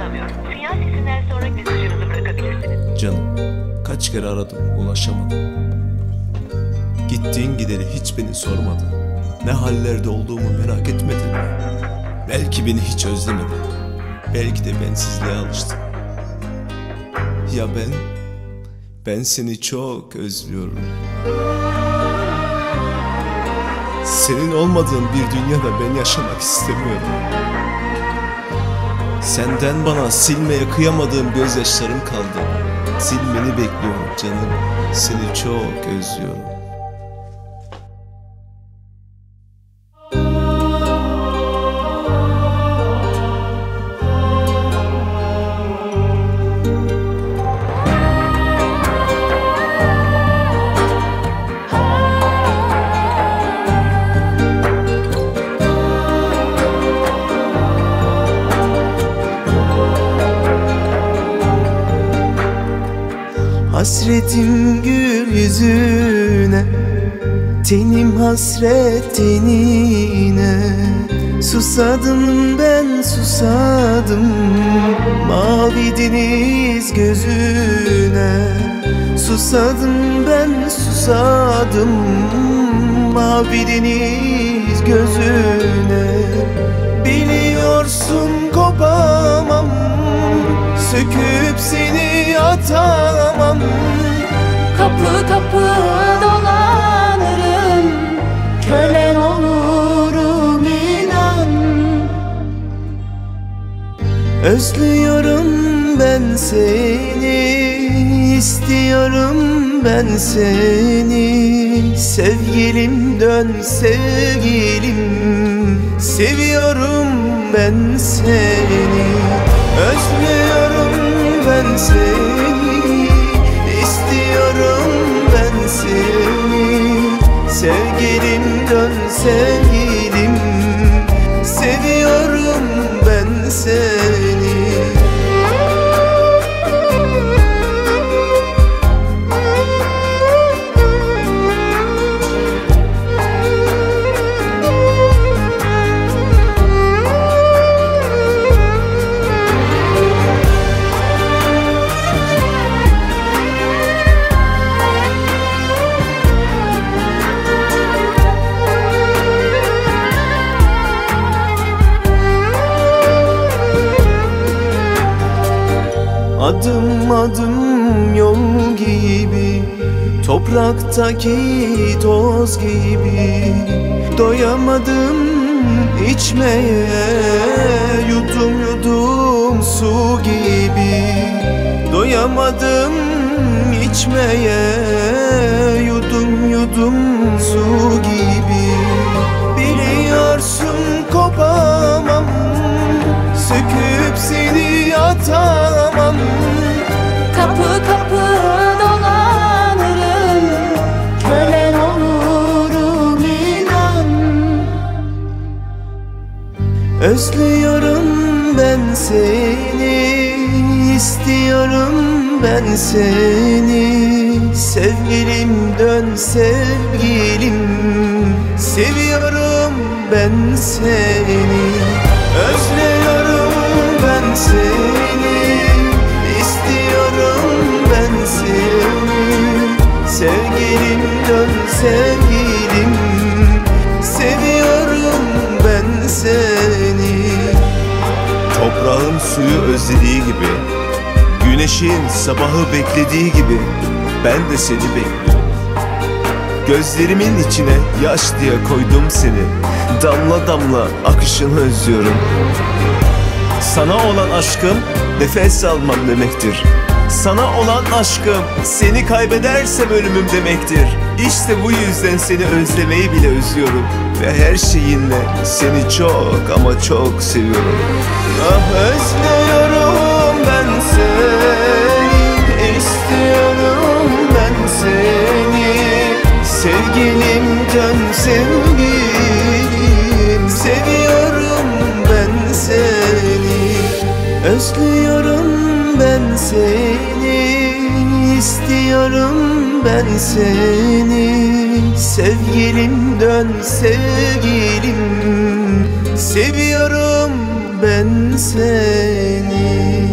ulaşılamıyor. Sinyal sesinden sonra mesajınızı bırakabilirsiniz. Canım, kaç kere aradım, ulaşamadım. Gittiğin gideri hiç beni sormadın. Ne hallerde olduğumu merak etmedin mi? Belki beni hiç özlemedin. Belki de bensizliğe alıştın. Ya ben seni çok özlüyorum. Senin olmadığın bir dünyada ben yaşamak istemiyorum. Senden bana silmeye kıyamadığım gözyaşlarım kaldı. Silmeni bekliyorum canım. Seni çok özlüyorum. Hasretim gül yüzüne, tenim hasret tenine. Susadım ben susadım, mavi deniz gözüne. Susadım ben susadım, mavi deniz gözüne. Biliyorsun kopamam, söküp seni atamam. Kapı kapı dolanırım, kölen olurum inan. Özlüyorum ben seni, istiyorum ben seni. Sevgilim dön sevgilim, seviyorum ben seni. Özlüyorum ben seni, istiyorum ben seni. Sevgilim dön sevgilim, seviyorum ben seni. Adım adım yol gibi, topraktaki toz gibi. Doyamadım içmeye, yudum yudum su gibi. Doyamadım içmeye, yudum yudum su gibi. Biliyorsun kopamam, söküp seni atamam. Kapı kapı dolanırım, kölen olurum inan. Özlüyorum ben seni, istiyorum ben seni. Sevgilim dön sevgilim, seviyorum ben seni. Özlüyorum ben seni, istiyorum ben seni. Sevgilim dön sevgilim, seviyorum ben seni. Toprağın suyu özlediği gibi, güneşin sabahı beklediği gibi ben de seni bekliyorum. Gözlerimin içine yaş diye koydum seni, damla damla akışını özlüyorum. Sana olan aşkım nefes almam demektir. Sana olan aşkım seni kaybedersem ölümüm demektir. İşte bu yüzden seni özlemeyi bile özlüyorum. Ve her şeyinle seni çok ama çok seviyorum. Ah özlüyorum ben seni, istiyorum ben seni. Sevgilim dön sevgilim, seviyorum ben seni. Özlüyorum ben seni, istiyorum ben seni. Sevgilim dön sevgilim, seviyorum ben seni.